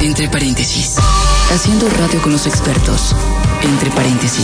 Entre paréntesis. Haciendo radio con los expertos. Entre paréntesis.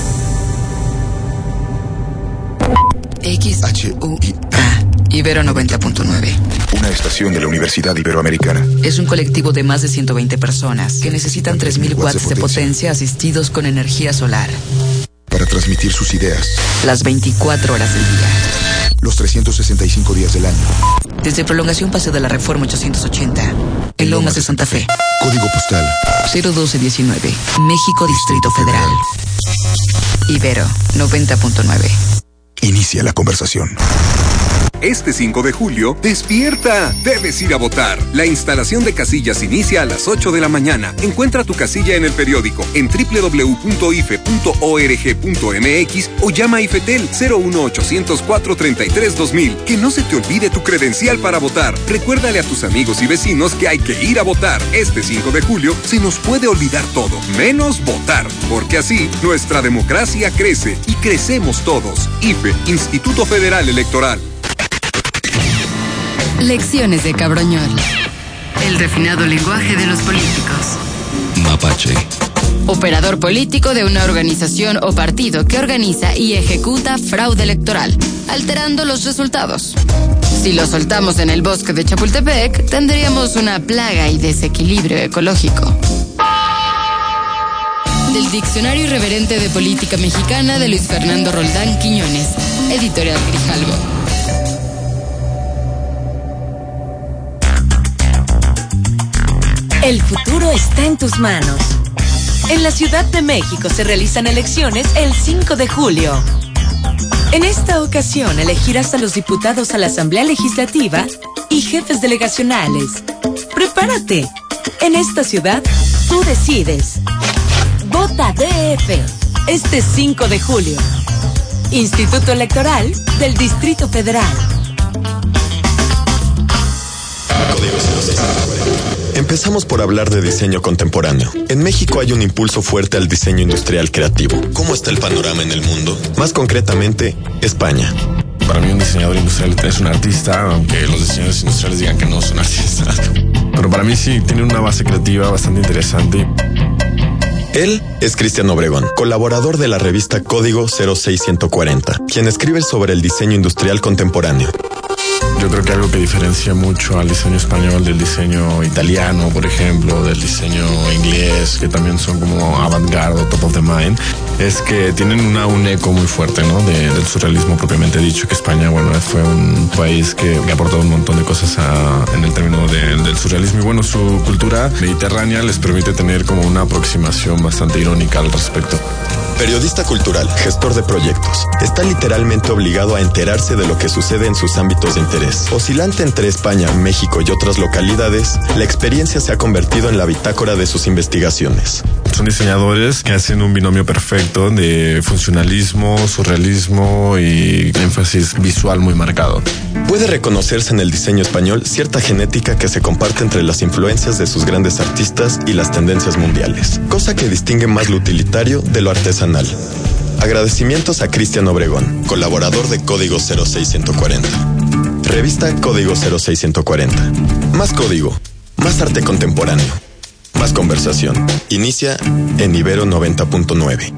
XUIA. Ibero 90.9. Una estación de la Universidad Iberoamericana. Es un colectivo de más de 120 personas que necesitan 3.000 watts de potencia asistidos con energía solar. Para transmitir sus ideas. Las 24 horas del día. Los 365 días del año. Desde Prolongación Paseo de la Reforma 880. En Lomas de Santa Fe. Código postal 01219. México, Distrito Federal. Ibero 90.9. Inicia la conversación. Este 5 de julio, ¡despierta! Debes ir a votar. La instalación de casillas inicia a las 8 de la mañana. Encuentra tu casilla en el periódico, en www.ife.org.mx o llama a IFETEL 01804-33-2000. Que no se te olvide tu credencial para votar. Recuérdale a tus amigos y vecinos que hay que ir a votar. Este 5 de julio se nos puede olvidar todo, menos votar. Porque así, nuestra democracia crece y crecemos todos. IFE, Instituto Federal Electoral. Lecciones de Cabroñol. El refinado lenguaje de los políticos. Mapache. Operador político de una organización o partido que organiza y ejecuta fraude electoral, alterando los resultados. Si lo soltamos en el bosque de Chapultepec, tendríamos una plaga y desequilibrio ecológico. Del Diccionario Irreverente de Política Mexicana de Luis Fernando Roldán Quiñones, Editorial Grijalbo. El futuro está en tus manos. En la Ciudad de México se realizan elecciones el 5 de julio. En esta ocasión elegirás a los diputados a la Asamblea Legislativa y jefes delegacionales. ¡Prepárate! En esta ciudad, tú decides. Vota DF este 5 de julio. Instituto Electoral del Distrito Federal. Empezamos por hablar de diseño contemporáneo. En México hay un impulso fuerte al diseño industrial creativo. ¿Cómo está el panorama en el mundo? Más concretamente, España. Para mí un diseñador industrial es un artista, aunque los diseñadores industriales digan que no son artistas. Pero para mí sí, tiene una base creativa bastante interesante. Él es Cristian Obregón, colaborador de la revista Código 06140, quien escribe sobre el diseño industrial contemporáneo. Yo creo que algo que diferencia mucho al diseño español del diseño italiano, por ejemplo, del diseño inglés, que también son como avant-garde o top of the mind, es que tienen un eco muy fuerte, ¿no? Del surrealismo propiamente dicho, que España, bueno, fue un país que aportó un montón de cosas en el término del surrealismo. Y bueno, su cultura mediterránea les permite tener como una aproximación bastante irónica al respecto. Periodista cultural, gestor de proyectos, está literalmente obligado a enterarse de lo que sucede en sus ámbitos de interés. Oscilante entre España, México y otras localidades, la experiencia se ha convertido en la bitácora de sus investigaciones. Son diseñadores que hacen un binomio perfecto de funcionalismo, surrealismo y énfasis visual muy marcado. Puede reconocerse en el diseño español cierta genética que se comparte entre las influencias de sus grandes artistas y las tendencias mundiales, cosa que distingue más lo utilitario de lo artesanal. Agradecimientos a Cristian Obregón, colaborador de Código 06140. Revista Código 06140. Más código, más arte contemporáneo, más conversación. Inicia en Ibero 90.9.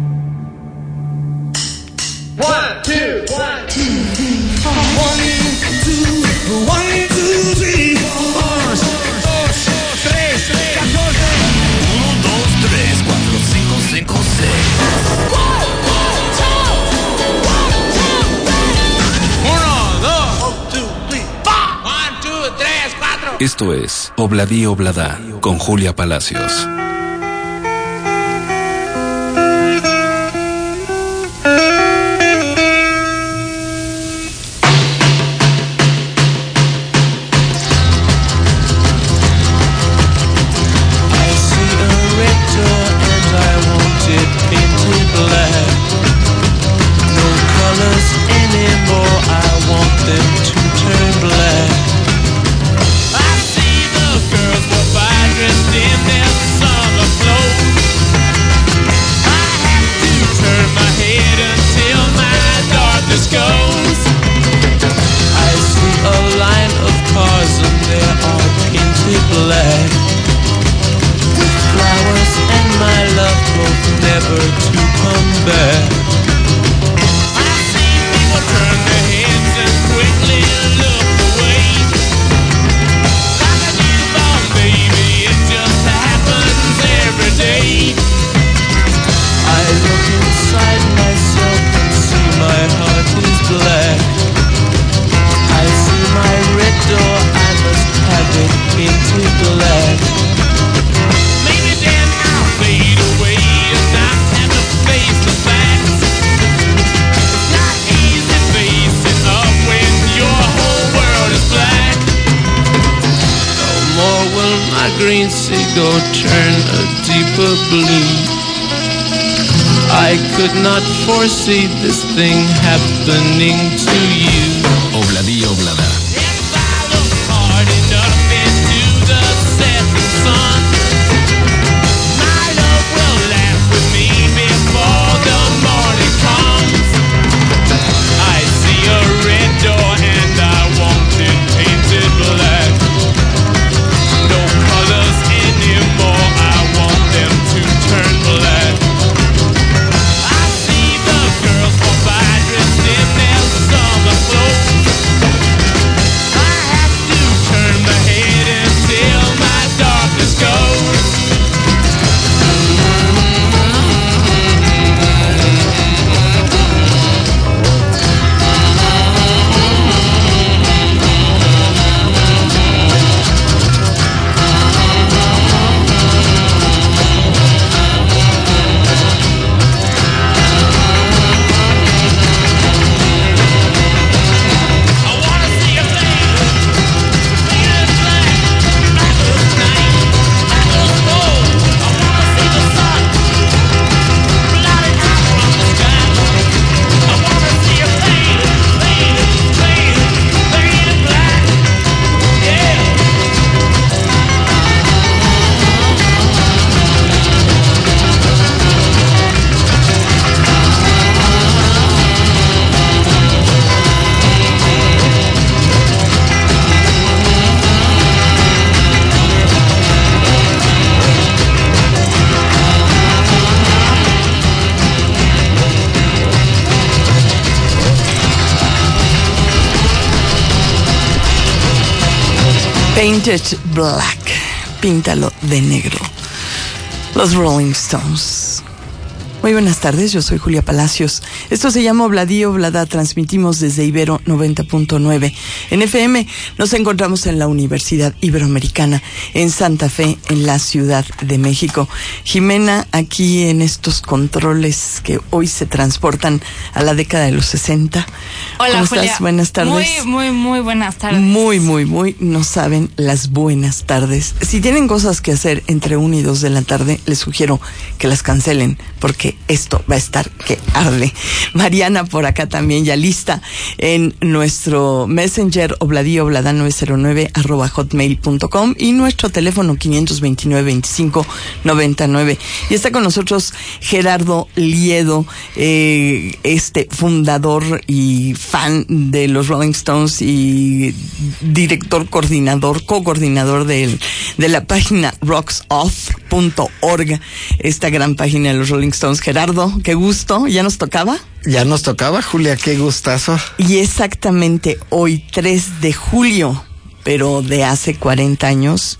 Esto es Obladí Oblada con Julia Palacios. Dressed in their sun. green seagull turn a deeper blue. I could not foresee this thing happening to you. Obladí Oblada. If I look hard enough into the setting sun, my love will laugh with me before the morning comes. I see a red door and I want it painted black. No colors anymore, I want them to turn black. I see the girls walk by dressed in their summer clothes. I have to turn my head until my darkness goes. I wanna see a flame, painted black, fabulous night, fabulous gold. I wanna see the sun, blotted out from the sky. I wanna see a flame, painted black, yeah. Painted Black, píntalo de negro. Los Rolling Stones. Muy buenas tardes, yo soy Julia Palacios. Esto se llama Obladí Oblada, transmitimos desde Ibero 90.9. En FM nos encontramos en la Universidad Iberoamericana, en Santa Fe, en la Ciudad de México. Jimena, aquí en estos controles que hoy se transportan a la década de los 60. Hola, ¿Cómo Julia? estás? Buenas tardes. Muy buenas tardes. Muy, no saben las buenas tardes. Si tienen cosas que hacer entre 1 y 2 de la tarde, les sugiero que las cancelen, porque esto va a estar que arde. Mariana por acá también ya lista en nuestro Messenger obladioblada909@hotmail.com y nuestro teléfono 529-2599. Y está con nosotros Gerardo Liedo, fundador y fan de los Rolling Stones y co-coordinador de la página rocksoff.org, esta gran página de los Rolling Stones. Gerardo, qué gusto, ¿ya nos tocaba? Ya nos tocaba, Julia, qué gustazo. Y exactamente hoy, 3 de julio, pero de hace 40 años,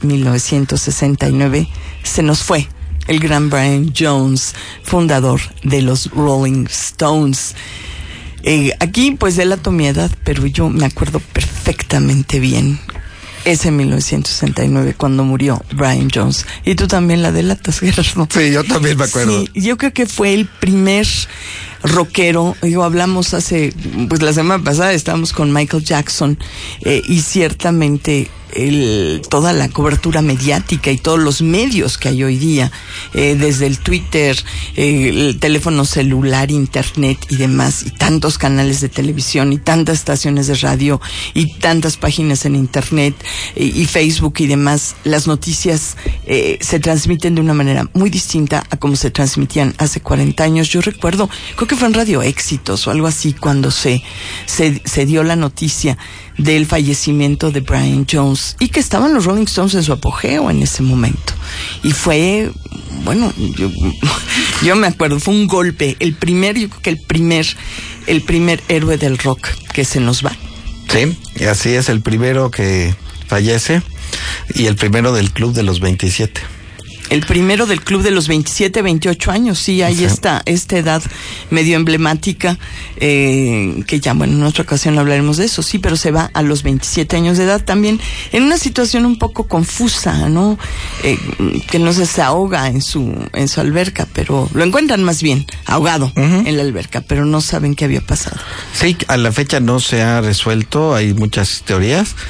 1969, se nos fue el gran Brian Jones, fundador de los Rolling Stones. Aquí pues delato mi edad, pero yo me acuerdo perfectamente bien. Ese 1969 cuando murió Brian Jones. Y tú también la delatas, Gerardo. Sí, yo también me acuerdo. Sí, yo creo que fue el primer rockero. Hablamos la semana pasada estábamos con Michael Jackson, y ciertamente toda la cobertura mediática y todos los medios que hay hoy día, desde el Twitter, el teléfono celular, internet y demás, y tantos canales de televisión y tantas estaciones de radio y tantas páginas en internet y Facebook y demás, las noticias se transmiten de una manera muy distinta a como se transmitían hace 40 años. Yo recuerdo, creo que fue en Radio Éxitos o algo así, cuando se dio la noticia del fallecimiento de Brian Jones y que estaban los Rolling Stones en su apogeo en ese momento. Y fue, bueno, yo me acuerdo, fue un golpe, yo creo que el primer héroe del rock que se nos va. Sí, y así es, el primero que fallece y el primero del club de los 27. El primero del club de los 27, 28 años, sí, ahí está, esta edad medio emblemática, que ya, bueno, en otra ocasión hablaremos de eso, sí, pero se va a los 27 años de edad también, en una situación un poco confusa, ¿no? Que no se ahoga en su alberca, pero lo encuentran más bien ahogado en la alberca, pero no saben qué había pasado. Sí, a la fecha no se ha resuelto, hay muchas teorías,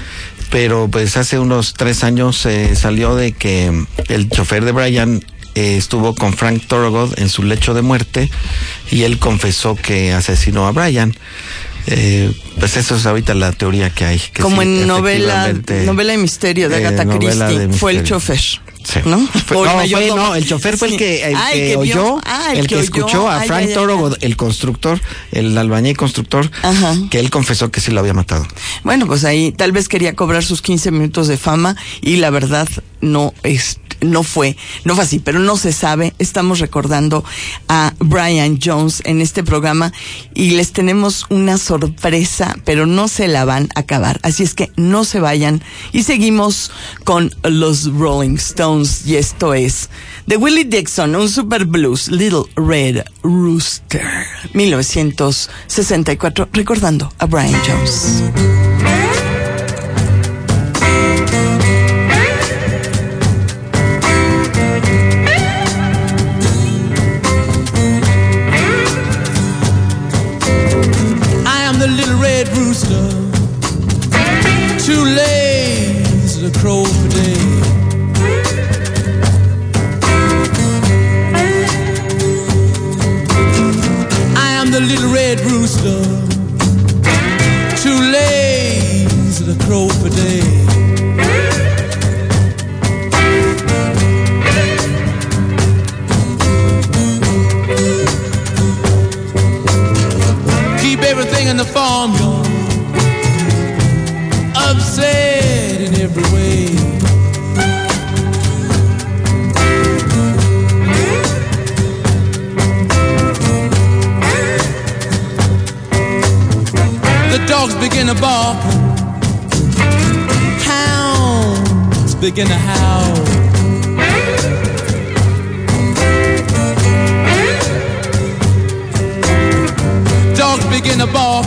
pero pues hace unos 3 años salió de que el chofer de Brian estuvo con Frank Thorogood en su lecho de muerte y él confesó que asesinó a Brian. Pues eso es ahorita la teoría que hay. Que como sí, en novela y misterio de Agatha Christie, fue el chofer. Sí. ¿No? El chofer fue el que escuchó a Frank Thorogood, el constructor, el albañil constructor, que él confesó que sí lo había matado. Bueno, pues ahí tal vez quería cobrar sus 15 minutos de fama y la verdad no fue así, pero no se sabe. Estamos recordando a Brian Jones en este programa y les tenemos una sorpresa, pero no se la van a acabar. Así es que no se vayan y seguimos con los Rolling Stones y esto es de Willie Dixon, un super blues, Little Red Rooster, 1964, recordando a Brian Jones. Red rooster, too lazy to crow for day. I am the little red rooster, too lazy to crow for day. Keep everything in the farmyard upset in every way. The dogs begin to bark, hounds begin to howl. Dogs begin to bark,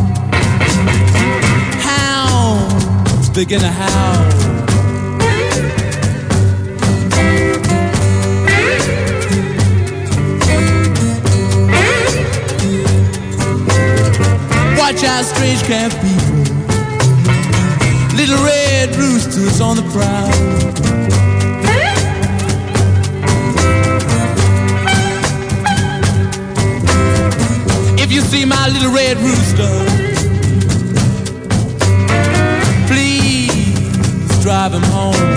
hounds begin to howl. Watch out, strange camp people, little red roosters on the prowl. If you see my little red rooster, please drive him home.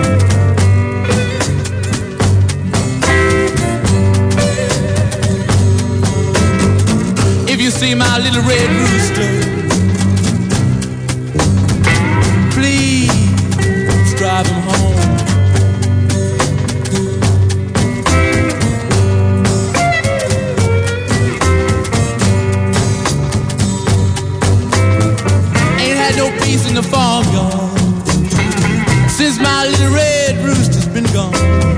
If you see my little red rooster, please drive him home. No peace in the farmyard since my little red rooster's been gone.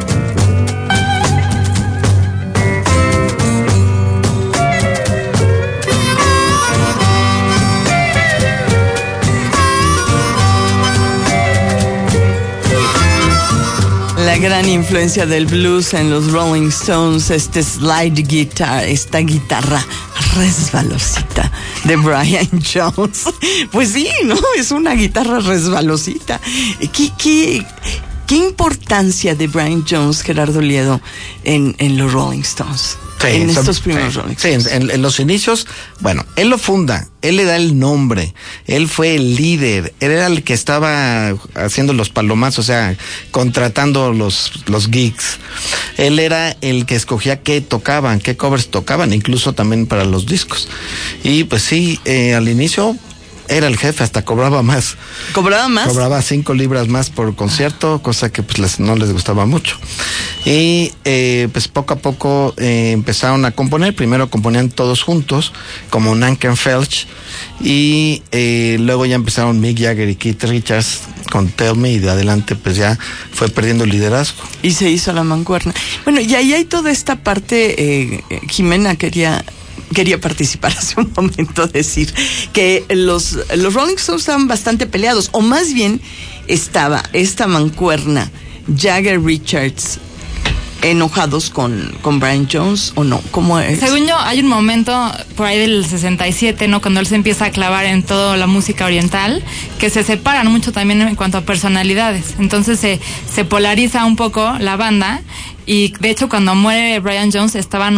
La gran influencia del blues en los Rolling Stones, este slide guitar, esta guitarra resbalosita de Brian Jones. Pues sí, ¿no? Es una guitarra resbalosita. ¿Qué importancia de Brian Jones, Gerardo Liedo, en los Rolling Stones? Sí, en estos primeros Rolling Stones. Sí, en los inicios, bueno, él lo funda, él le da el nombre, él fue el líder, él era el que estaba haciendo los palomazos, o sea, contratando los gigs. Él era el que escogía qué tocaban, qué covers tocaban, incluso también para los discos. Y pues sí, al inicio era el jefe, hasta cobraba más. ¿Cobraba más? Cobraba 5 libras más por concierto, cosa que pues no les gustaba mucho. Y pues poco a poco empezaron a componer. Primero componían todos juntos, como Nankenfelch, y luego ya empezaron Mick Jagger y Keith Richards con Tell Me, y de adelante pues ya fue perdiendo el liderazgo. Y se hizo la mancuerna. Bueno, y ahí hay toda esta parte, Jimena quería participar hace un momento, decir que los Rolling Stones estaban bastante peleados, o más bien estaba esta mancuerna Jagger Richards enojados con Brian Jones o no. ¿Cómo es? Según yo, hay un momento por ahí del 67, ¿no? Cuando él se empieza a clavar en toda la música oriental, que se separan mucho también en cuanto a personalidades. Entonces se polariza un poco la banda. Y de hecho cuando muere Brian Jones estaba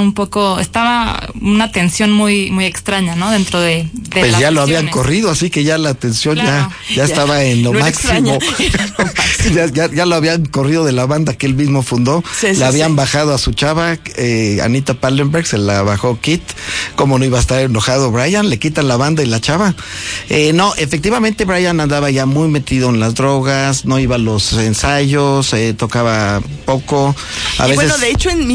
una tensión muy muy extraña, ¿no? Dentro de pues las ya lo habían sesiones. corrido, así que ya la tensión Claro. ya estaba en lo No era máximo. ya lo habían corrido de la banda que él mismo fundó. Sí, le habían sí. bajado a su chava, Anita Pallenberg, se la bajó Kit. ¿Cómo no iba a estar enojado Brian? Le quitan la banda y la chava. No, efectivamente Brian andaba ya muy metido en las drogas, no iba a los ensayos, tocaba poco. Bueno, de hecho en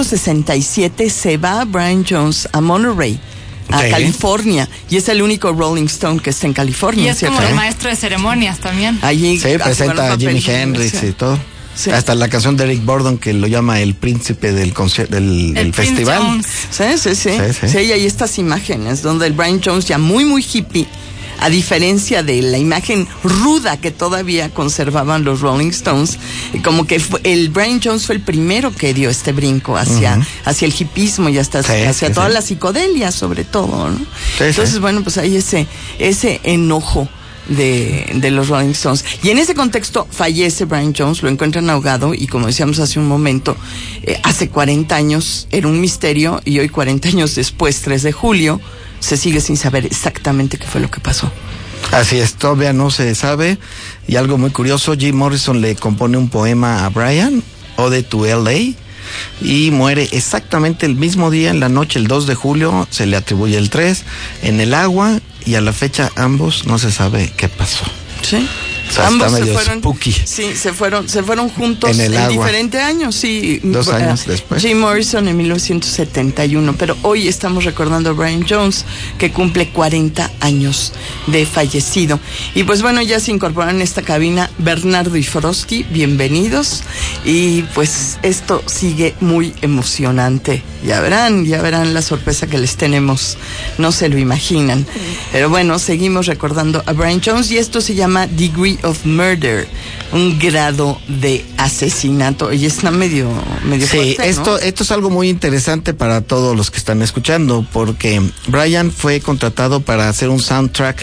1967 se va Brian Jones a Monterey, a Sí. California, y es el único Rolling Stone que está en California. Y es ¿cierto? como el maestro de ceremonias también. Allí Sí, presenta a Jimi Hendrix y todo. Sí. Hasta la canción de Eric Burdon que lo llama el príncipe del del El Prince festival. Jones. Sí. Sí. Sí, y hay estas imágenes donde el Brian Jones ya muy hippie, a diferencia de la imagen ruda que todavía conservaban los Rolling Stones, como que el Brian Jones fue el primero que dio este brinco hacia el hippismo y hasta hacia toda la psicodelia sobre todo, ¿no? Sí, Entonces, sí. bueno, pues hay ese enojo de los Rolling Stones. Y en ese contexto fallece Brian Jones, lo encuentran ahogado y como decíamos hace un momento, hace 40 años era un misterio y hoy 40 años después, 3 de julio, se sigue sin saber exactamente qué fue lo que pasó. Así es, todavía no se sabe. Y algo muy curioso, Jim Morrison le compone un poema a Brian, Ode to L.A., y muere exactamente el mismo día, en la noche, el 2 de julio, se le atribuye el 3, en el agua, y a la fecha ambos no se sabe qué pasó. Sí. O sea, Ambos está se medio fueron, spooky. sí, se fueron juntos En el agua. diferentes años, sí. 2 años después. Jim Morrison en 1971, pero hoy estamos recordando a Brian Jones, que cumple 40 años de fallecido. Y pues bueno, ya se incorporan en esta cabina Bernardo y Frosty, bienvenidos. Y pues esto sigue muy emocionante. Ya verán la sorpresa que les tenemos, no se lo imaginan. Pero bueno, seguimos recordando a Brian Jones y esto se llama Degree of Murder, un grado de asesinato. Y está medio Sí, fuerte, ¿no? esto es algo muy interesante para todos los que están escuchando, porque Brian fue contratado para hacer un soundtrack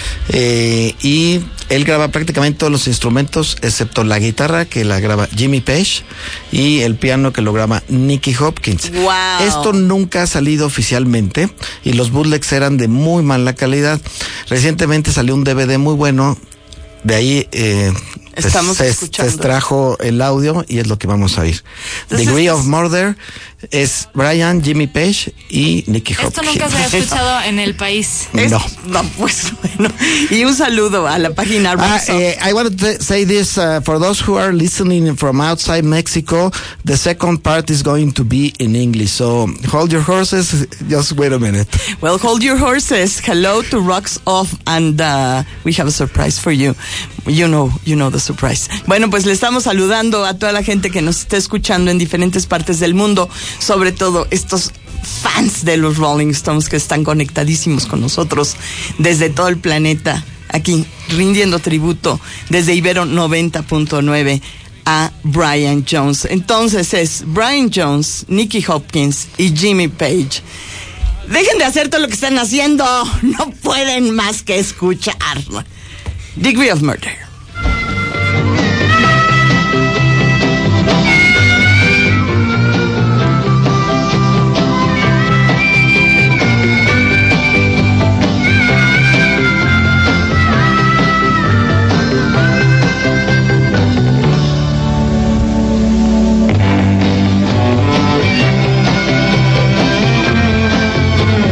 y él graba prácticamente todos los instrumentos excepto la guitarra, que la graba Jimmy Page, y el piano, que lo graba Nicky Hopkins. Wow. Esto nunca ha salido oficialmente y los bootlegs eran de muy mala calidad. Recientemente salió un DVD muy bueno, de ahí Estamos se escuchando. extrajo el audio y es lo que vamos a oír. Entonces, Degree of Murder es Brian, Jimmy Page y Nicky Hopkins. Esto nunca se ha escuchado en el país. No. No, pues bueno. Y un saludo a la página I want to say this for those who are listening from outside Mexico. The second part is going to be in English, so hold your horses. Just wait a minute. Well, hold your horses. Hello to Rocks Off, and we have a surprise for you. You know the surprise. Bueno, pues le estamos saludando a toda la gente que nos está escuchando en diferentes partes del mundo, sobre todo estos fans de los Rolling Stones que están conectadísimos con nosotros desde todo el planeta, aquí rindiendo tributo desde Ibero 90.9 a Brian Jones. Entonces es Brian Jones, Nicky Hopkins y Jimmy Page. Dejen de hacer todo lo que están haciendo, no pueden más que escuchar Degree of Murder.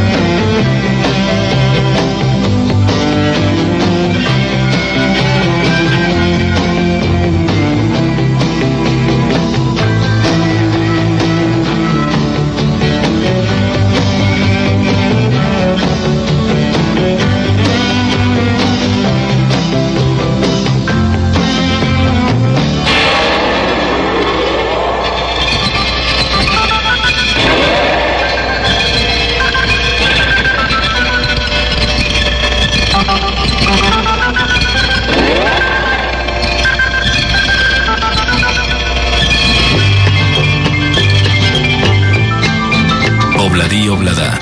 Degree Rocío Blada.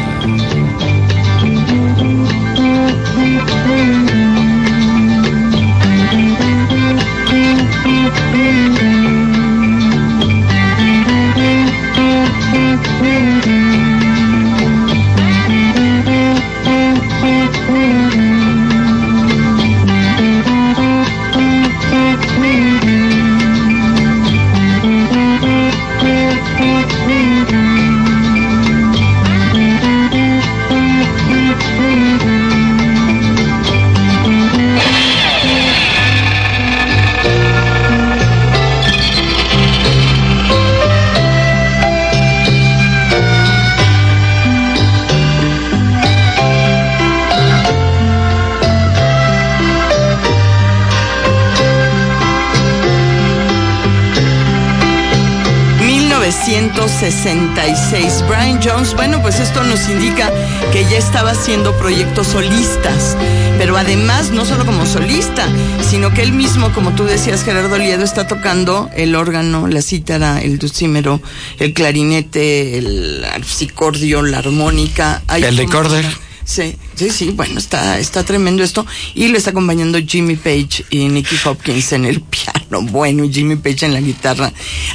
...1966. Brian Jones, bueno, pues esto nos indica que ya estaba haciendo proyectos solistas, pero además no solo como solista, sino que él mismo, como tú decías, Gerardo Liedo, está tocando el órgano, la cítara, el dulcímero, el clarinete, el arpicordio, la armónica. El recorder. Sí, bueno, está tremendo esto. Y lo está acompañando Jimmy Page y Nicky Hopkins en el piano, bueno, y Jimmy Page en la guitarra.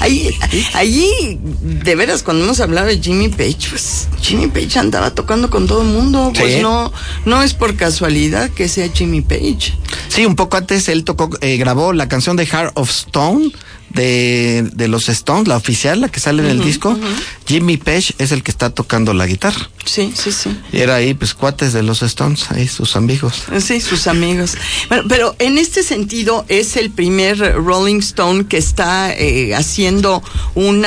Allí, de veras, cuando hemos hablado de Jimmy Page, pues Jimmy Page andaba tocando con todo el mundo. Pues sí. No es por casualidad que sea Jimmy Page. Sí, un poco antes él grabó la canción de Heart of Stone de los Stones, la oficial, la que sale en el disco. Jimmy Page es el que está tocando la guitarra. Sí. Y era ahí, pues, cuates de los Stones, ahí sus amigos. Sí, sus amigos. Bueno, pero en este sentido es el primer Rolling Stone que está haciendo un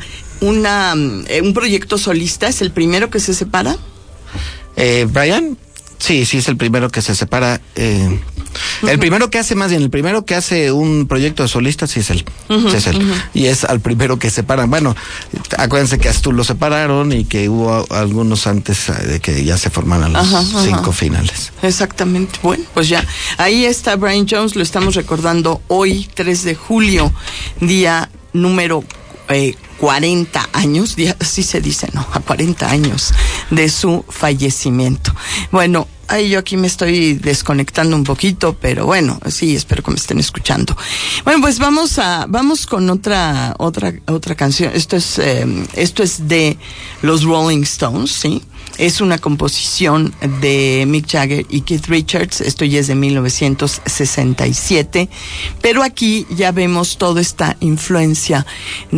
proyecto solista. ¿Es el primero que se separa? Brian, sí, es el primero que se separa. El primero que hace un proyecto de solista, sí es él. Sí es él. Y es al primero que separan. Bueno, acuérdense que a Stu lo separaron y que hubo algunos antes de que ya se formaran los 5 finales. Exactamente. Bueno, pues ya. Ahí está Brian Jones, lo estamos recordando hoy, 3 de julio, día número 40 años, así se dice, ¿no? A 40 años de su fallecimiento. Bueno, yo aquí me estoy desconectando un poquito, pero bueno, sí, espero que me estén escuchando. Bueno, pues vamos con otra canción. Esto es de los Rolling Stones, ¿sí? Es una composición de Mick Jagger y Keith Richards. Esto ya es de 1967. Pero aquí ya vemos toda esta influencia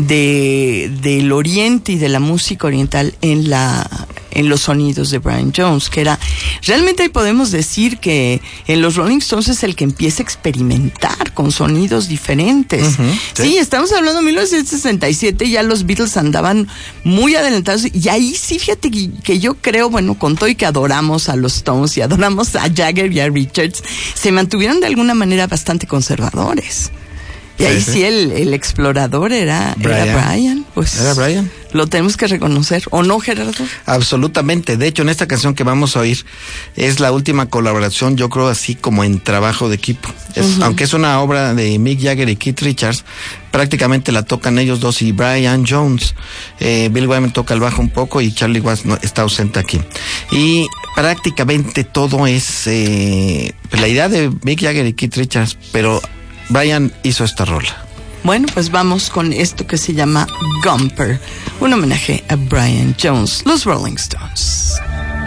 del oriente y de la música oriental en los sonidos de Brian Jones, que era, realmente ahí podemos decir que en los Rolling Stones es el que empieza a experimentar con sonidos diferentes. Sí, estamos hablando de 1967, ya los Beatles andaban muy adelantados, y ahí sí, fíjate que yo creo, bueno, con todo y que adoramos a los Stones y adoramos a Jagger y a Richards, se mantuvieron de alguna manera bastante conservadores. Y ahí sí el explorador era Brian. Pues era Brian. Lo tenemos que reconocer, ¿o no, Gerardo? Absolutamente. De hecho, en esta canción que vamos a oír es la última colaboración, yo creo, así como en trabajo de equipo. Aunque es una obra de Mick Jagger y Keith Richards, prácticamente la tocan ellos dos y Brian Jones. Bill Wyman toca el bajo un poco y Charlie Watts está ausente aquí. Y prácticamente todo es la idea de Mick Jagger y Keith Richards, pero Brian hizo esta rola. Bueno, pues vamos con esto que se llama Gumper, un homenaje a Brian Jones, los Rolling Stones.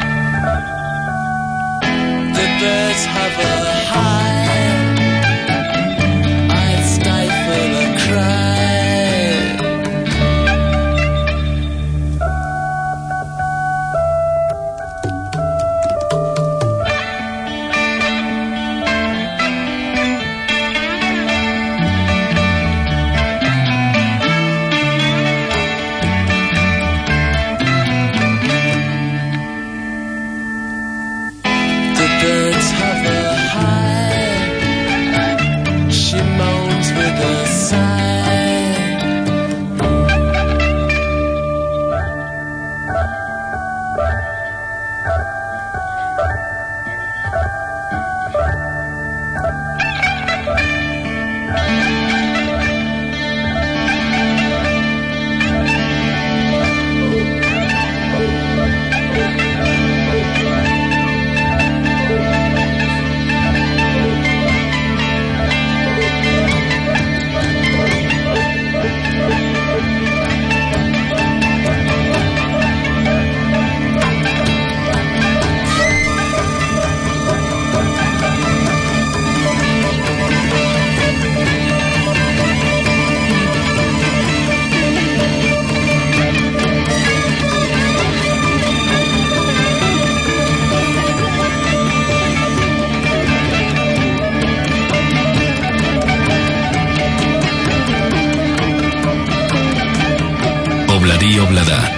The birds have a high, I stifle a cry. The birds have a high, Obladí Oblada.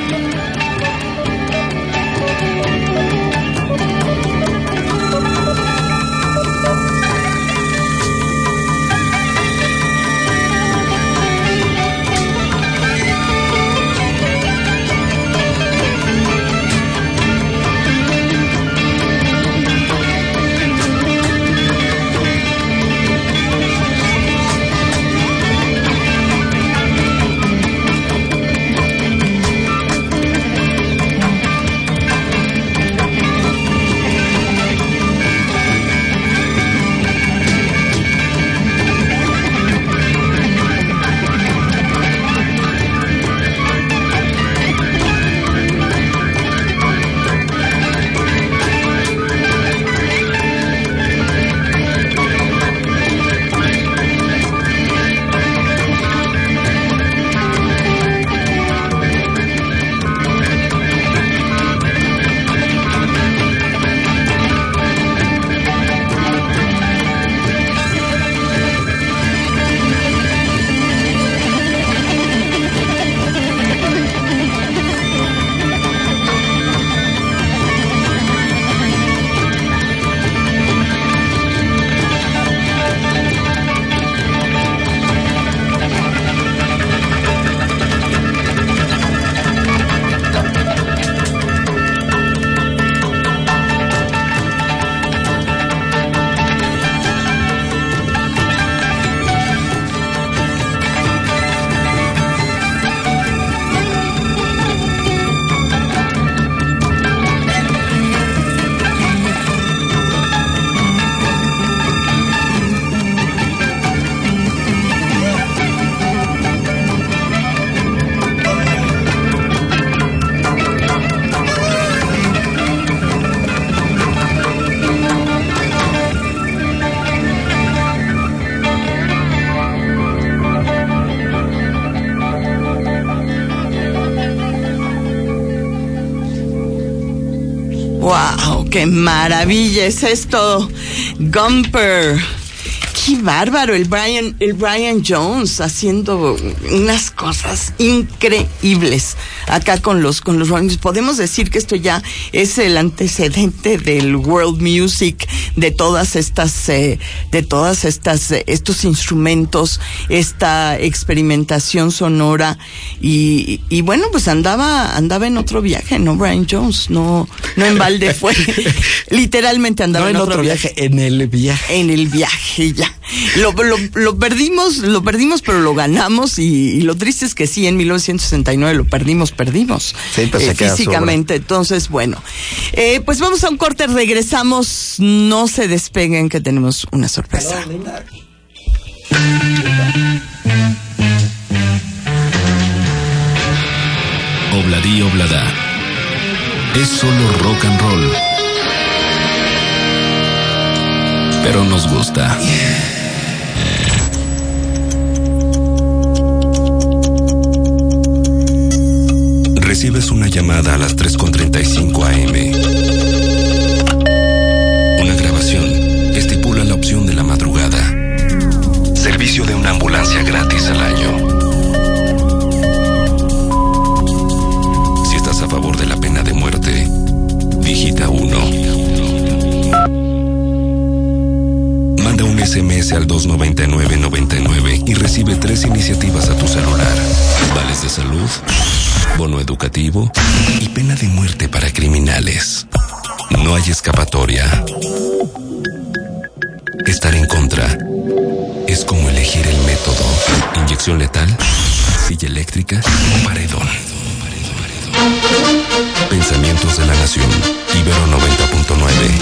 ¡Wow! ¡Qué maravilla es esto! Gumper. ¡Qué bárbaro! El Brian Jones haciendo unas cosas increíbles acá con los Rolling Stones. Podemos decir que esto ya es el antecedente del world music, de todas estas estos instrumentos, esta experimentación sonora y bueno, pues andaba en otro viaje, ¿no? Brian Jones, no en balde fue, literalmente andaba en otro viaje. En el viaje, ya. Lo perdimos, pero lo ganamos y lo triste es que sí, en 1969 lo perdimos. Sí, pues se queda físicamente. sobra. Entonces, bueno, pues vamos a un corte, regresamos, no se despeguen que tenemos una sorpresa. Obladí Oblada. Es solo rock and roll. Pero nos gusta. Recibes una llamada a las 3:35 AM. Una grabación estipula la opción de la madrugada. Servicio de una ambulancia gratis al año. Si estás a favor de la pena de muerte, digita 1. Manda un SMS al 29999 y recibe 3 iniciativas a tu celular. Vales de salud, bono educativo y pena de muerte para criminales. No hay escapatoria. Estar en contra es como elegir el método. Inyección letal, silla eléctrica o paredón. Pensamientos de la Nación. Ibero 90.9.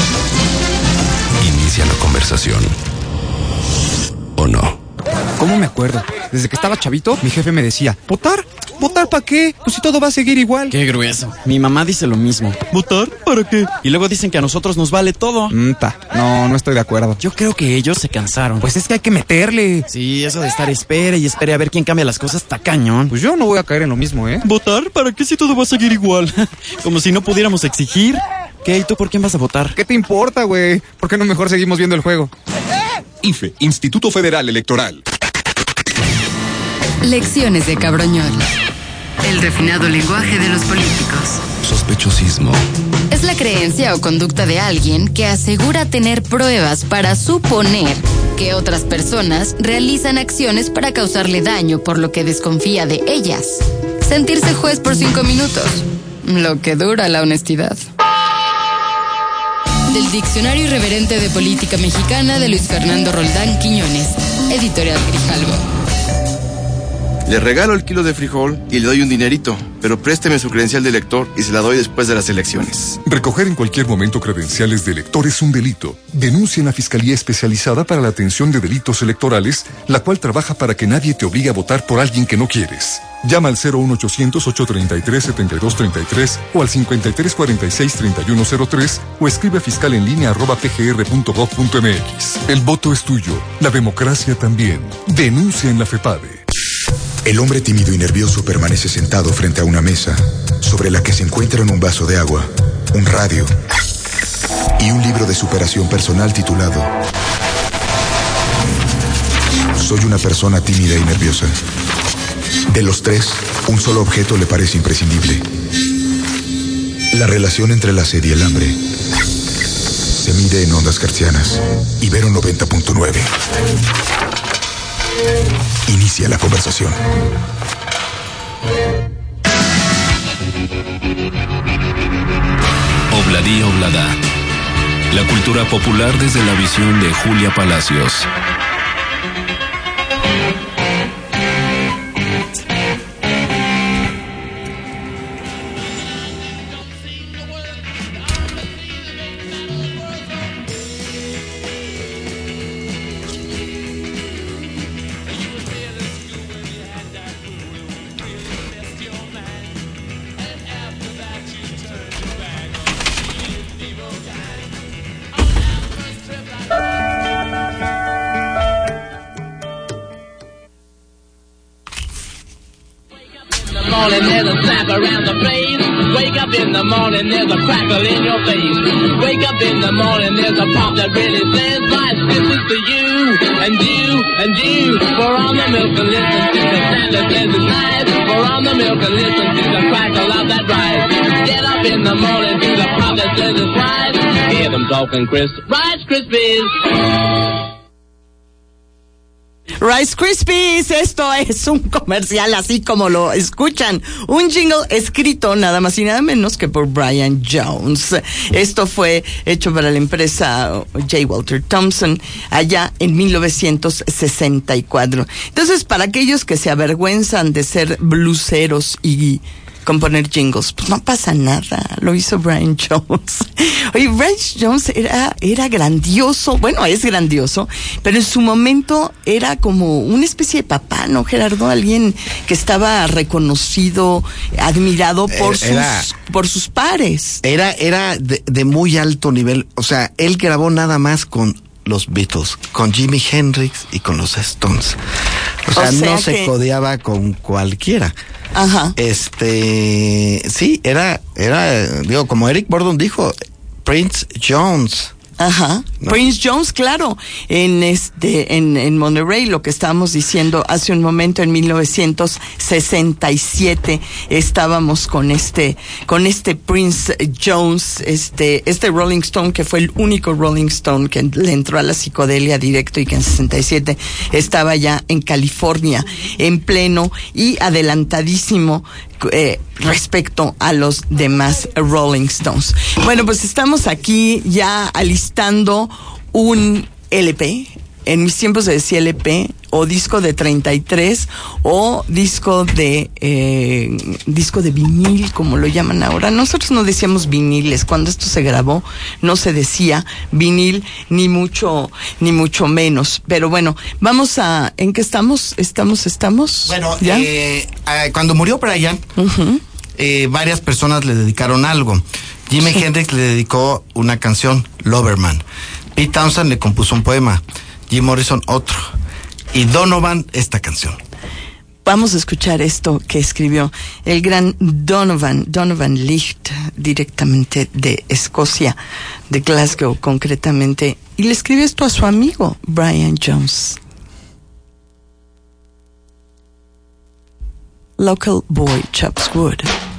Inicia la conversación. ¿O no? ¿Cómo me acuerdo? Desde que estaba chavito, mi jefe me decía, ¿votar? ¿Votar para qué? Pues si todo va a seguir igual. Qué grueso. Mi mamá dice lo mismo. ¿Votar? ¿Para qué? Y luego dicen que a nosotros nos vale todo. No estoy de acuerdo. Yo creo que ellos se cansaron. Pues es que hay que meterle. Sí, eso de estar espere a ver quién cambia las cosas está cañón. Pues yo no voy a caer en lo mismo, ¿eh? ¿Votar? ¿Para qué si todo va a seguir igual? Como si no pudiéramos exigir. ¿Qué? ¿Y tú por quién vas a votar? ¿Qué te importa, güey? ¿Por qué no mejor seguimos viendo el juego? IFE, Instituto Federal Electoral. Lecciones de Cabroñol. El refinado lenguaje de los políticos. Sospechosismo. Es la creencia o conducta de alguien que asegura tener pruebas para suponer que otras personas realizan acciones para causarle daño, por lo que desconfía de ellas. Sentirse juez por 5 minutos. Lo que dura la honestidad. Del Diccionario Irreverente de Política Mexicana de Luis Fernando Roldán Quiñones, Editorial Grijalbo. Le regalo el kilo de frijol y le doy un dinerito, pero présteme su credencial de elector y se la doy después de las elecciones. Recoger en cualquier momento credenciales de elector es un delito. Denuncia en la Fiscalía Especializada para la Atención de Delitos Electorales, la cual trabaja para que nadie te obligue a votar por alguien que no quieres. Llama al 01800-833-7233 o al 5346-3103 o escribe a fiscalenlinea@pgr.gov.mx. El voto es tuyo, la democracia también. Denuncia en la FEPADE. El hombre tímido y nervioso permanece sentado frente a una mesa, sobre la que se encuentran un vaso de agua, un radio y un libro de superación personal titulado Soy una persona tímida y nerviosa. De los tres, un solo objeto le parece imprescindible: la relación entre la sed y el hambre. Se mide en ondas hertzianas. Ibero 90.9. Inicia la conversación. Obladí Oblada. La cultura popular desde la visión de Julia Palacios. Morning, there's a slap around the place. Wake up in the morning, there's a crackle in your face. Wake up in the morning, there's a pop that really says, Rice Krispies to you, and you, and you. Pour on the milk and listen to the sound that says it's nice. Pour on the milk and listen to the crackle of that rice. Get up in the morning to the pop that says it's rice. Hear them talking crisp, Rice Krispies. Rice Krispies, esto es un comercial así como lo escuchan, un jingle escrito nada más y nada menos que por Brian Jones. Esto fue hecho para la empresa J. Walter Thompson allá en 1964. Entonces, para aquellos que se avergüenzan de ser bluseros y componer jingles, pues no pasa nada, lo hizo Brian Jones. Oye, Brian Jones era grandioso, bueno, es grandioso, pero en su momento era como una especie de papá, ¿no, Gerardo? Alguien que estaba reconocido, admirado por sus pares. Era de muy alto nivel, o sea, él grabó nada más con los Beatles, con Jimi Hendrix y con los Stones. O sea no se codeaba con cualquiera. Ajá. Sí, era, digo, como Eric Burdon dijo, Prince Jones. Ajá, ¿no? Prince Jones, claro, en Monterrey, lo que estábamos diciendo hace un momento, en 1967 estábamos con este Prince Jones, este Rolling Stone, que fue el único Rolling Stone que le entró a la psicodelia directo y que en 67 estaba ya en California en pleno y adelantadísimo respecto a los demás Rolling Stones. Bueno, pues estamos aquí ya alistando un LP. En mis tiempos se decía LP, o disco de 33, o disco de vinil, como lo llaman ahora. Nosotros no decíamos viniles. Cuando esto se grabó, no se decía vinil, ni mucho menos. Pero bueno, vamos a... ¿En qué estamos? ¿Estamos? Bueno, cuando murió Brian, varias personas le dedicaron algo. Jimi Hendrix le dedicó una canción, Loverman. Pete Townshend le compuso un poema. Jim Morrison otro. Y Donovan esta canción. Vamos a escuchar esto que escribió el gran Donovan Leigh, directamente de Escocia, de Glasgow concretamente. Y le escribió esto a su amigo Brian Jones. Local Boy Chops Wood.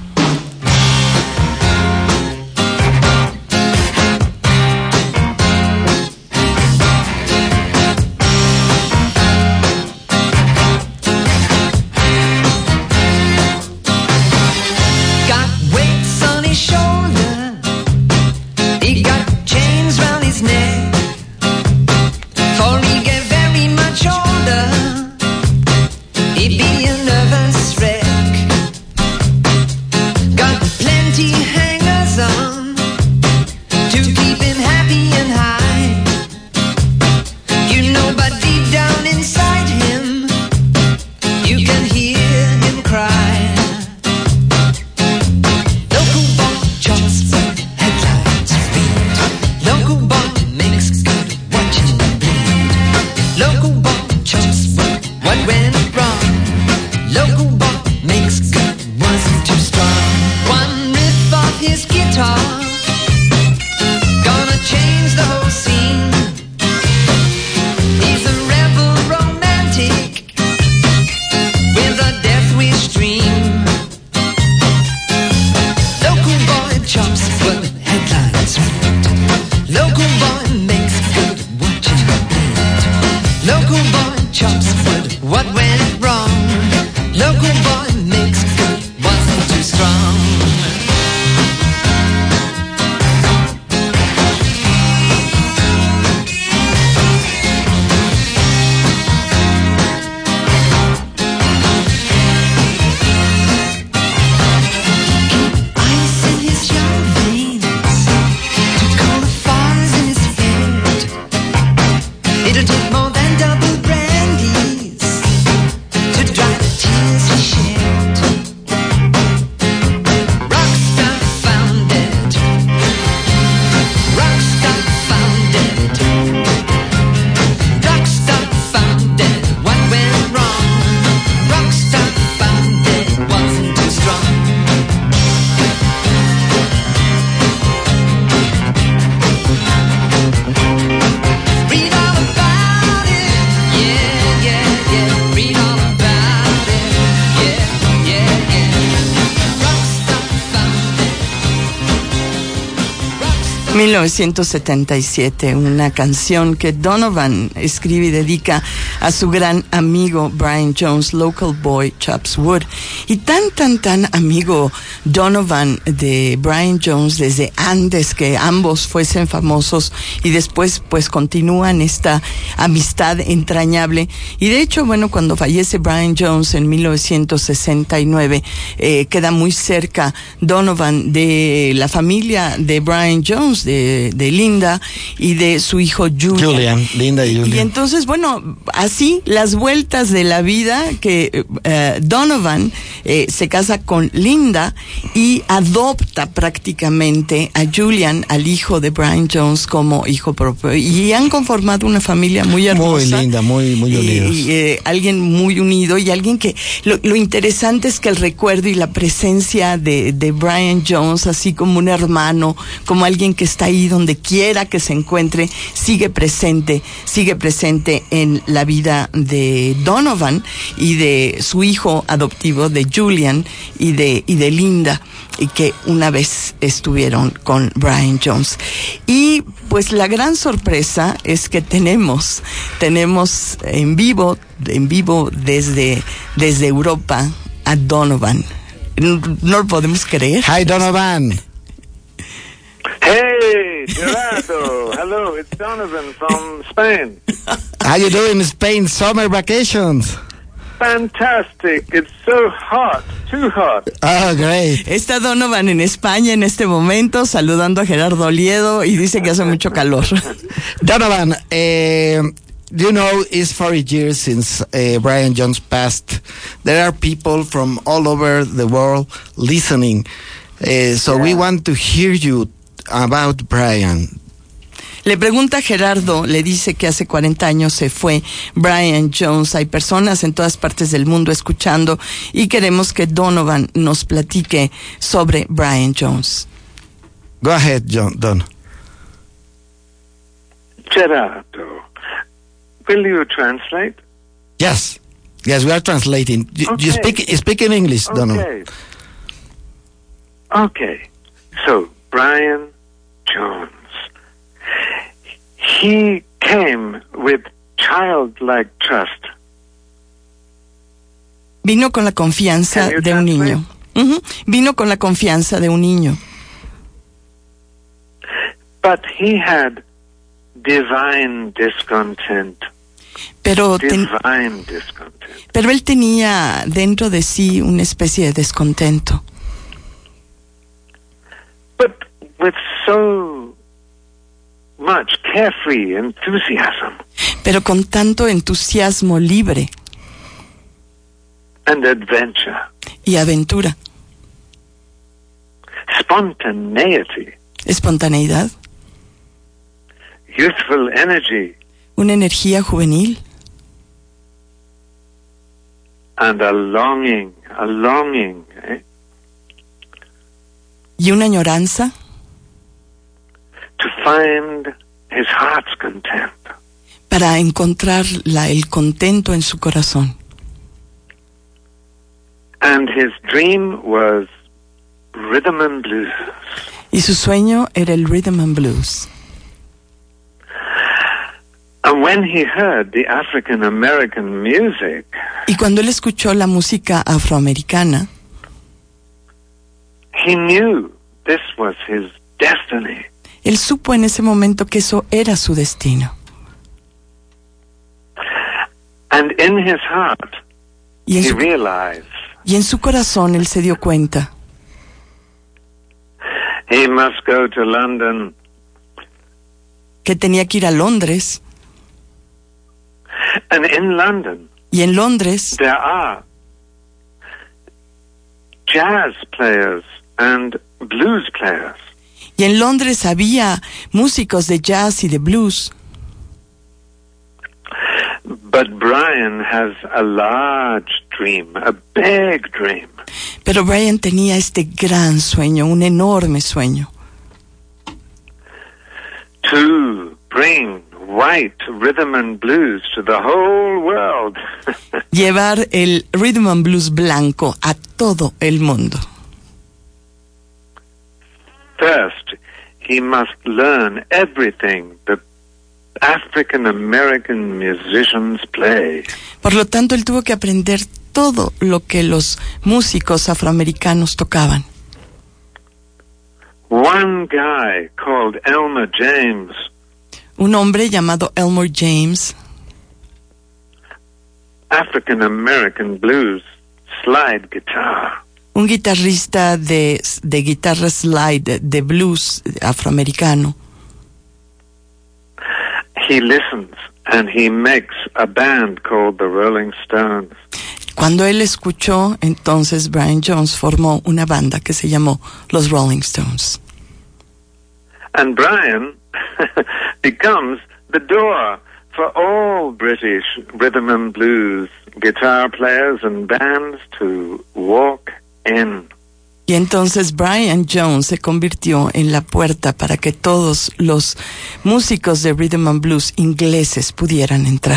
En 1977, una canción que Donovan escribe y dedica a su gran amigo Brian Jones, Local Boy Chops Wood. Y tan amigo Donovan de Brian Jones desde antes que ambos fuesen famosos, y después pues continúan esta amistad entrañable. Y de hecho, bueno, cuando fallece Brian Jones en 1969, queda muy cerca Donovan de la familia de Brian Jones, de Linda y de su hijo Julian. Linda y Julian. Y entonces, bueno, así las vueltas de la vida, que Donovan se casa con Linda y adopta prácticamente a Julian, al hijo de Brian Jones, como hijo propio. Y han conformado una familia muy hermosa. Muy linda, muy unidos. Y alguien muy unido, y alguien que lo interesante es que el recuerdo y la presencia de Brian Jones, así como un hermano, como alguien que está ahí donde quiera que se encuentre, sigue presente en la vida de Donovan y de su hijo adoptivo, de Julian, y de Linda, y que una vez estuvieron con Brian Jones. Y pues la gran sorpresa es que tenemos en vivo desde Europa a Donovan. No lo podemos creer. Hi, Donovan. Hey, Gerardo. Hello, it's Donovan from Spain. How you doing in Spain? Summer vacations. Fantastic. It's so hot. Too hot. Oh, great. Está Donovan en España en este momento, saludando a Gerardo Oliedo, y dice que hace mucho calor. Donovan, you know, it's 40 years since Brian Jones passed. There are people from all over the world listening. So we want to hear you about Brian. Le pregunta a Gerardo, le dice que hace 40 años se fue Brian Jones. Hay personas en todas partes del mundo escuchando, y queremos que Donovan nos platique sobre Brian Jones. Go ahead, Don. Gerardo, will you translate? Yes, Yes, we are translating. You speak in English, Donovan. Okay. So, Brian Jones. He came with childlike trust. Vino con la confianza de un niño. Vino con la confianza de un niño. But he had divine discontent. Pero él tenía dentro de sí una especie de descontento. But with so much carefree enthusiasm. Pero con tanto entusiasmo libre. And adventure. Y aventura. Spontaneity. Espontaneidad. Youthful energy. Una energía juvenil. And a longing. Y una añoranza. To find his heart's content. Para encontrar el contento en su corazón. And his dream was rhythm and blues. Y su sueño era el rhythm and blues. And when he heard the African American music, y cuando él escuchó la música afroamericana, he knew this was his destiny. Él supo en ese momento que eso era su destino. And in his heart, he realized. Y en su corazón él se dio cuenta. He must go to London. Que tenía que ir a Londres. And in London, y en Londres, there are jazz players and blues players. Y en Londres había músicos de jazz y de blues. But Brian has a large dream, a big dream. Pero Brian tenía este gran sueño, un enorme sueño. To bring white rhythm and blues to the whole world. Llevar el rhythm and blues blanco a todo el mundo. First, he must learn everything the African American musicians play. Por lo tanto, él tuvo que aprender todo lo que los músicos afroamericanos tocaban. One guy called Elmer James. Un hombre llamado Elmer James. African American blues slide guitar. Un guitarrista de guitarra slide de blues afroamericano. He listens and he makes a band called the Rolling Stones. Cuando él escuchó, entonces Brian Jones formó una banda que se llamó los Rolling Stones. And Brian becomes the door for all British rhythm and blues guitar players and bands to walk in. Y entonces Brian Jones se convirtió en la puerta para que todos los músicos de rhythm and blues ingleses pudieran entrar.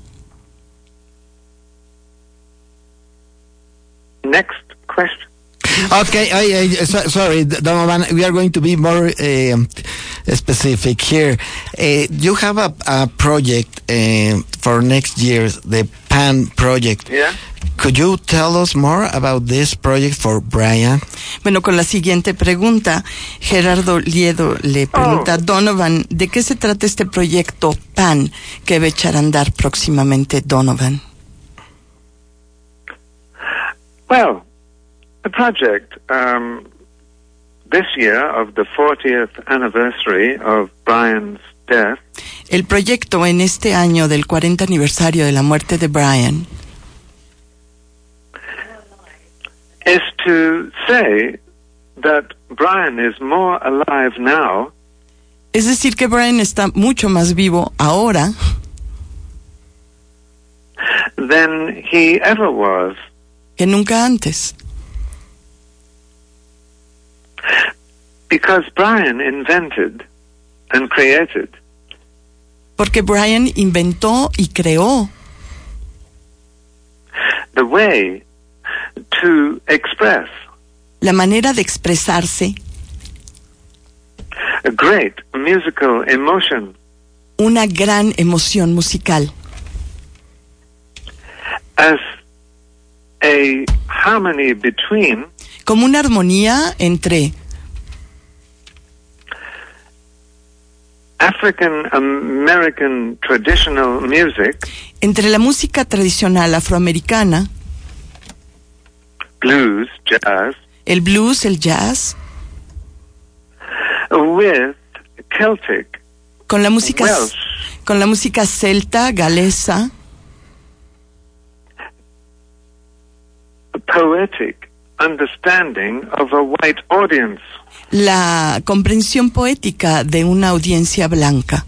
Next question. Okay, sorry, Donovan, we are going to be more specific here. You have a project for next year, the PAN project. Yeah. Could you tell us more about this project for Brian? Bueno, con la siguiente pregunta, Gerardo Liedo le pregunta a Donovan, ¿de qué se trata este proyecto PAN que va a echar a andar próximamente Donovan? Well, the project this year of the 40th anniversary of Brian's death. El proyecto en este año del 40 aniversario de la muerte de Brian is to say that Brian is more alive now. Es decir, que Brian está mucho más vivo ahora than he ever was. Que nunca antes. Because Brian invented and created. Porque Brian inventó y creó the way to express la manera de expresarse, a great musical emotion, una gran emoción musical, as a harmony between como una armonía entre African American traditional music, entre la música tradicional afroamericana, blues, jazz, el blues, el jazz, with Celtic, con la música Welsh, celta, galesa, poetic understanding of a white audience. la comprensión poética de una audiencia blanca.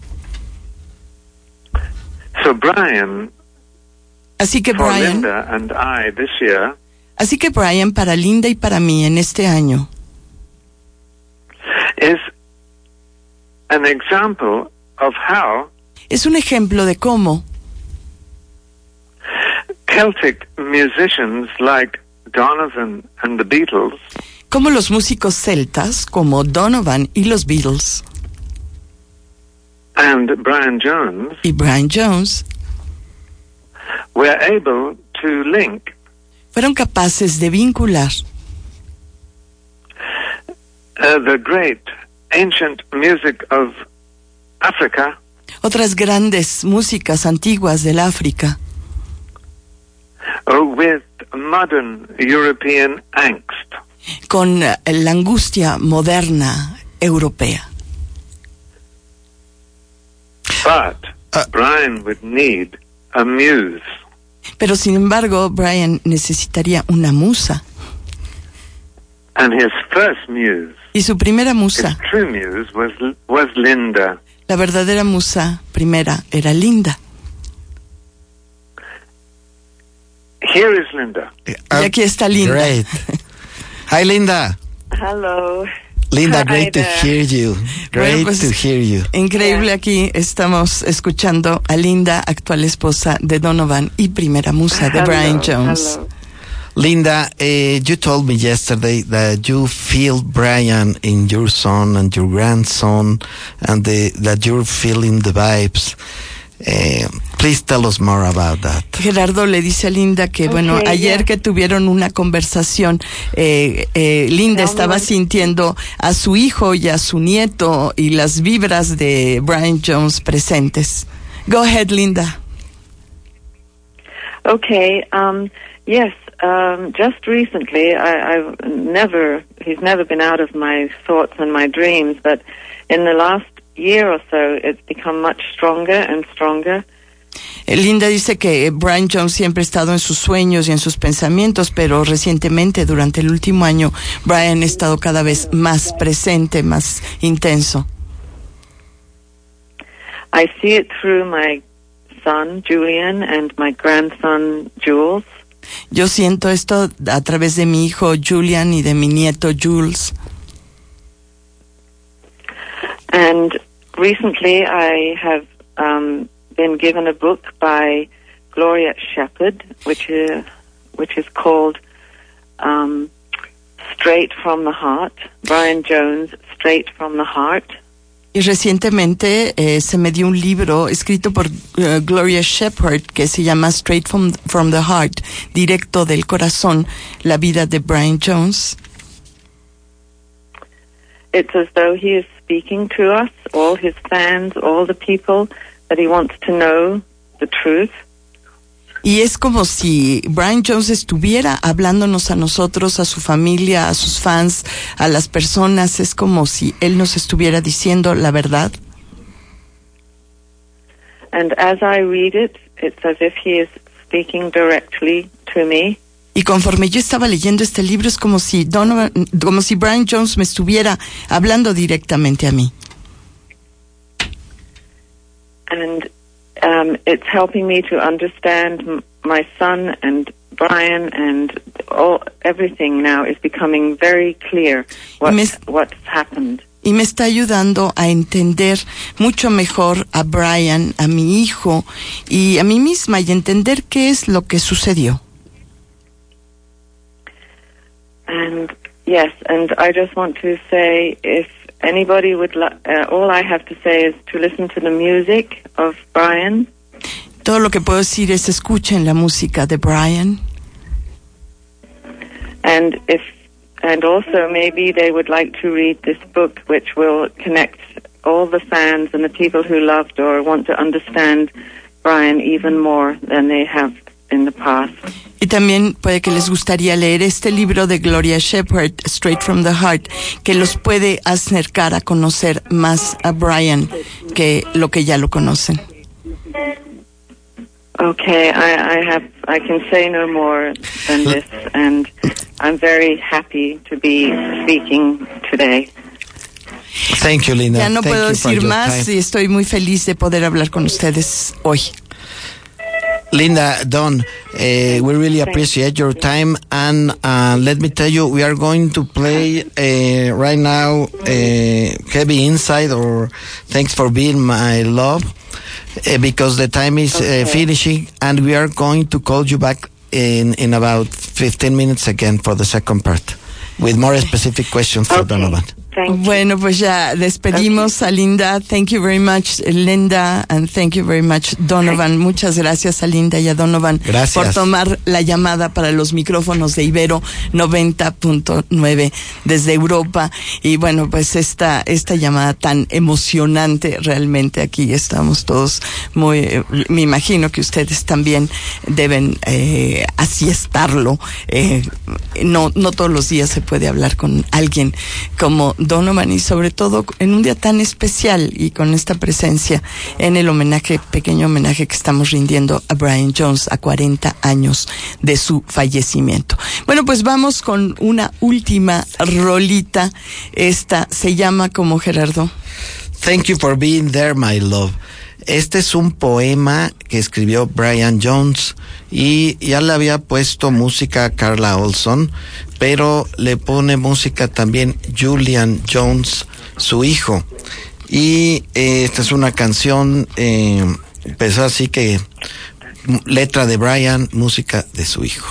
So Brian, Así que for Brian, Linda and I this year, para Linda y para mí en este año, is an example of how es un ejemplo de cómo Celtic musicians like Donovan and the Beatles cómo los músicos celtas como Donovan y los Beatles and Brian Jones y Brian Jones were able to link fueron capaces de vincular the great ancient music of Africa otras grandes músicas antiguas del África with modern European angst. Con la angustia moderna europea. But Brian would need a muse. Pero sin embargo, Brian necesitaría una musa. And his first muse, y su primera musa, his true muse, was Linda. La verdadera musa primera era Linda. Here is Linda. Y aquí está Linda. Great. Hi, Linda. Hello. Linda, Hi great to there. hear you. Great Pues, to hear you. Increíble, aquí estamos escuchando a Linda, actual esposa de Donovan y primera musa de Brian Jones. Hello. Linda, you told me yesterday that you feel Brian in your son and your grandson, and that you're feeling the vibes. Please tell us more about that. Gerardo le dice a Linda que, bueno, ayer que tuvieron una conversación, Linda estaba sintiendo a su hijo y a su nieto y las vibras de Brian Jones presentes. Go ahead, Linda. Okay. Yes. Just recently, he's never been out of my thoughts and my dreams, but in the last year or so, it's become much stronger and stronger. Linda dice que Brian Jones siempre ha estado en sus sueños y en sus pensamientos, pero recientemente, durante el último año, Brian ha estado cada vez más presente, más intenso. I see it through my son, Julian, and my grandson, Jules. Yo siento esto a través de mi hijo Julian y de mi nieto Jules. And recently I have been given a book by Gloria Shepherd, which is called Straight from the Heart, Brian Jones, Straight from the Heart. Y recientemente se me dio un libro escrito por Gloria Shepherd que se llama Straight from the Heart, directo del corazón, la vida de Brian Jones. It's as though he is speaking to us, all his fans, all the people that he wants to know the truth. Y es como si Brian Jones estuviera hablándonos a nosotros, a su familia, a sus fans, a las personas. Es como si él nos estuviera diciendo la verdad. And as I read it, it's as if he is speaking directly to me. Y conforme yo estaba leyendo este libro, es como si Brian Jones me estuviera hablando directamente a mí. And it's helping me to understand my son and Brian, and everything now is becoming very clear what's happened. Y me está ayudando a entender mucho mejor a Brian, a mi hijo y a mí misma, y entender qué es lo que sucedió. And yes, and I just want to say, if anybody would, all I have to say is to listen to the music of Brian. Todo lo que puedo decir es escuchen la música de Brian. And also maybe they would like to read this book, which will connect all the fans and the people who loved or want to understand Brian even more than they have in the past. Y también puede que les gustaría leer este libro de Gloria Shepherd, Straight from the Heart, que los puede acercar a conocer más a Brian que lo que ya lo conocen. Okay, I can say no more than this, and I'm very happy to be speaking today. Thank you, Linda. Ya no Thank puedo you for decir your más time. y estoy muy feliz de poder hablar con ustedes hoy. Linda, Don, we really appreciate your time, and let me tell you, we are going to play right now Heavy Inside, or Thanks for Being My Love, because the time is finishing, and we are going to call you back in about 15 minutes again for the second part, with more specific questions for Donovan. Bueno, pues ya despedimos a Linda. Thank you very much, Linda, and thank you very much, Donovan. Muchas gracias a Linda y a Donovan por tomar la llamada para los micrófonos de Ibero 90.9 desde Europa. Y bueno, pues esta llamada tan emocionante, realmente aquí estamos todos muy, me imagino que ustedes también deben así estarlo. No todos los días se puede hablar con alguien como Donovan, y sobre todo en un día tan especial y con esta presencia en el pequeño homenaje que estamos rindiendo a Brian Jones a 40 años de su fallecimiento. Bueno, pues vamos con una última rolita. Esta se llama como, Gerardo. Thank you for being there, my love. Este es un poema que escribió Brian Jones y ya le había puesto música a Carla Olson, pero le pone música también Julian Jones, su hijo. Y esta es una canción, empezó así que letra de Brian, música de su hijo.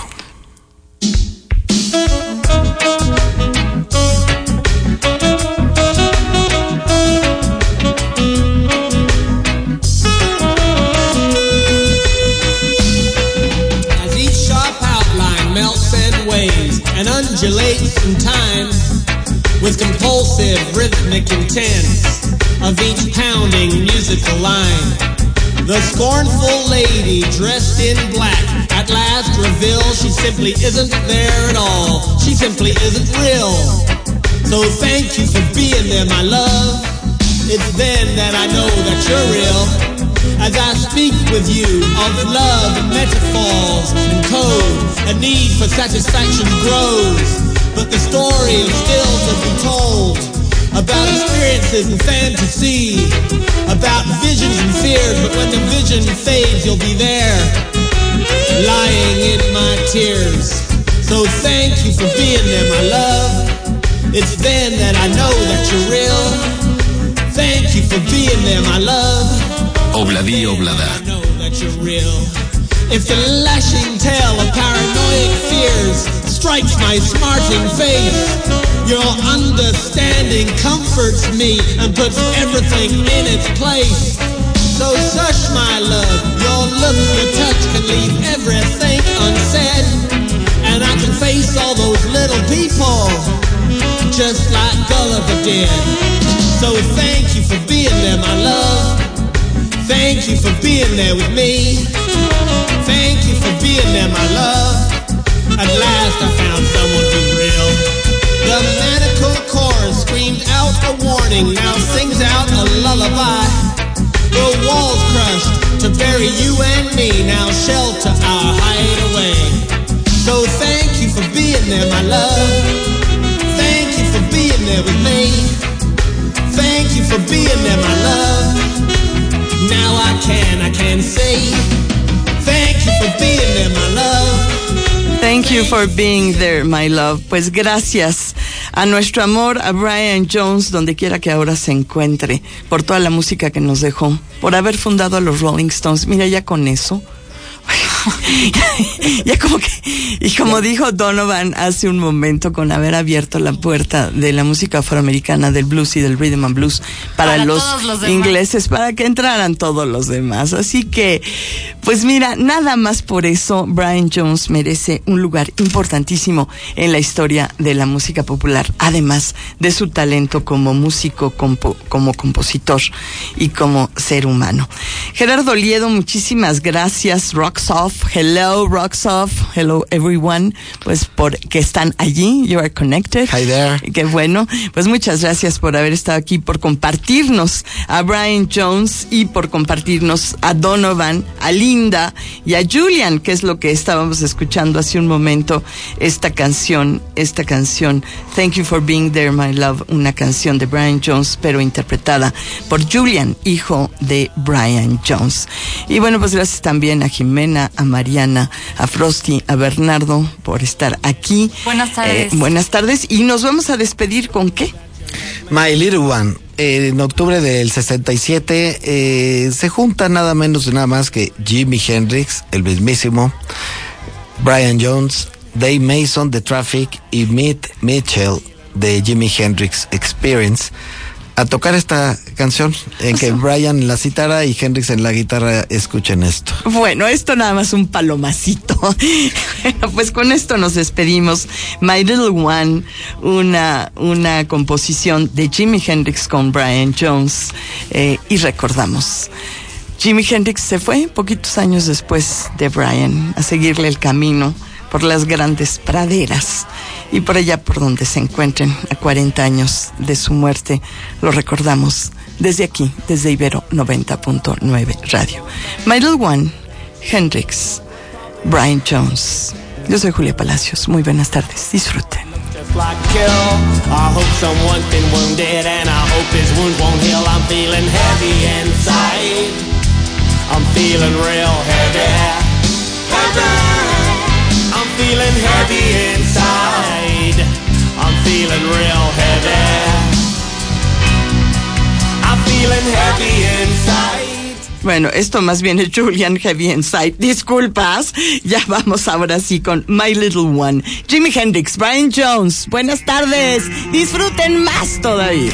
And undulates in time with compulsive rhythmic intent of each pounding musical line. The scornful lady dressed in black at last reveals she simply isn't there at all. She simply isn't real. So thank you for being there, my love. It's then that I know that you're real. As I speak with you of love and metaphors and code, a need for satisfaction grows. But the story is still to be told about experiences and fantasy, about visions and fears. But when the vision fades, you'll be there, lying in my tears. So thank you for being there, my love. It's then that I know that you're real. Thank you for being there, my love. Obladi Oblada. If the lashing tale of paranoid fears strikes my smarting face, your understanding comforts me and puts everything in its place. So hush, my love, your look, your touch can leave everything unsaid, and I can face all those little people just like Gulliver did. So thank you for being there, my love. Thank you for being there with me. Thank you for being there, my love. At last I found someone who's real. The maniacal chorus screamed out a warning, now sings out a lullaby. The walls crushed to bury you and me, now shelter our hideaway. So thank you for being there, my love. Thank you for being there with me. Thank you for being there, my love. Now I can say, thank you for being there, my love. Thank you for being there, my love. Pues gracias a nuestro amor, a Brian Jones, donde quiera que ahora se encuentre, por toda la música que nos dejó, por haber fundado a los Rolling Stones. Mira, ya con eso, Ya como que, y como dijo Donovan hace un momento, con haber abierto la puerta de la música afroamericana, del blues y del rhythm and blues para los ingleses, para que entraran todos los demás. Así que, pues mira, nada más por eso Brian Jones merece un lugar importantísimo en la historia de la música popular, además de su talento como músico, como compositor y como ser humano. Gerardo Liedo, muchísimas gracias. Rocks Off, hello everyone, pues porque están allí, you are connected. Hi there. Qué bueno, pues muchas gracias por haber estado aquí, por compartirnos a Brian Jones y por compartirnos a Donovan, a Linda y a Julian, que es lo que estábamos escuchando hace un momento, esta canción, Thank You for Being There, My Love, una canción de Brian Jones, pero interpretada por Julian, hijo de Brian Jones. Y bueno, pues gracias también a Jimena, a Mariana, a Frosty, a Bernardo por estar aquí. Buenas tardes. Buenas tardes. Y nos vamos a despedir ¿con qué? My Little One. En octubre del 67 se junta nada menos y nada más que Jimi Hendrix, el mismísimo, Brian Jones, Dave Mason de Traffic y Mitch Mitchell de Jimi Hendrix Experience a tocar esta canción en que Brian la citara y Hendrix en la guitarra. Escuchen esto. Bueno, esto nada más un palomacito. Bueno, pues con esto nos despedimos. My Little One, una composición de Jimi Hendrix con Brian Jones, y recordamos. Jimi Hendrix se fue poquitos años después de Brian a seguirle el camino por las grandes praderas y por allá por donde se encuentren a 40 años de su muerte. Lo recordamos desde aquí, desde Ibero 90.9 Radio. My Little One, Hendrix, Brian Jones. Yo soy Julia Palacios. Muy buenas tardes. Disfruten. Just like kill, I hope someone's been wounded and I hope his wound won't heal. I'm feeling heavy inside. I'm feeling real heavy. I'm feeling heavy inside. I'm feeling real heavy. I'm feeling heavy inside. Bueno, esto más bien es Julian Heavy Inside. Disculpas. Ya vamos ahora sí con My Little One. Jimi Hendrix, Brian Jones. Buenas tardes. Disfruten más todavía.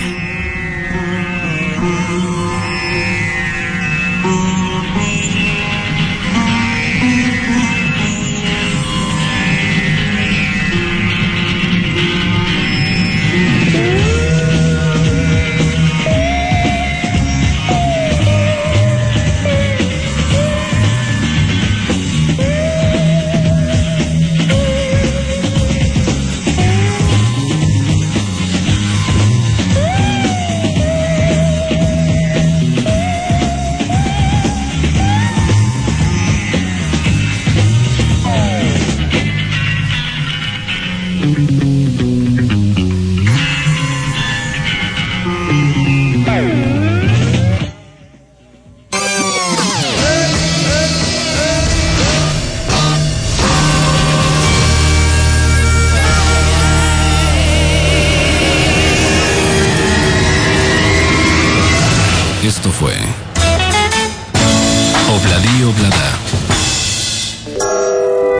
Esto fue